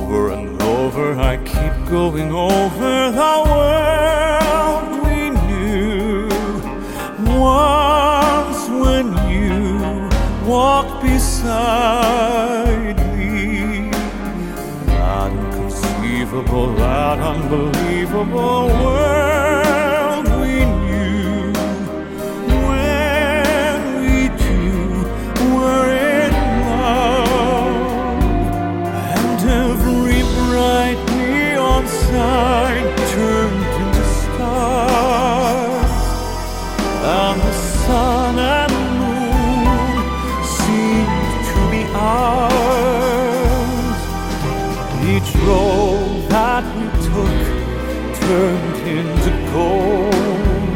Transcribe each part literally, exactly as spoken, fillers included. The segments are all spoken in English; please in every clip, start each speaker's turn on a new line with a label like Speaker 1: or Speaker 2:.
Speaker 1: Over and over I keep going over the world we knew. Once when you walked beside me, that inconceivable, that unbelievable world we knew. When we two were in love, and every bright neon sign turned into stars, and the sun and moon seemed to be ours. Each road that we took turned into gold,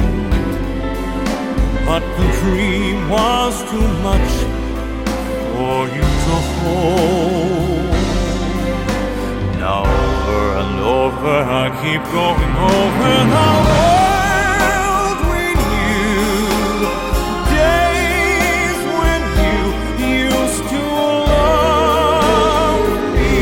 Speaker 1: but the dream was too much for you to hold. Now over and over I keep going over the world we knew. Days when you used to love me.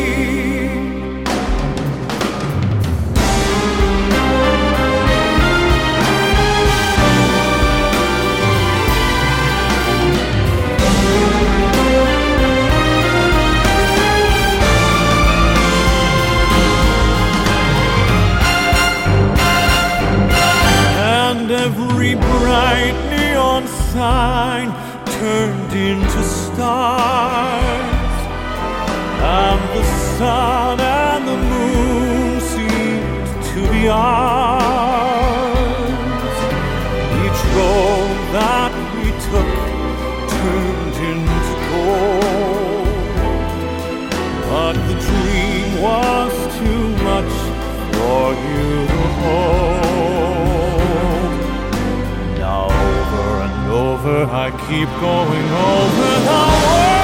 Speaker 1: Every bright neon sign turned into stars, and the sun and the moon seemed to be ours. Each road that we took turned into gold, but the dream was too much for you to hold. Over I keep going over the world.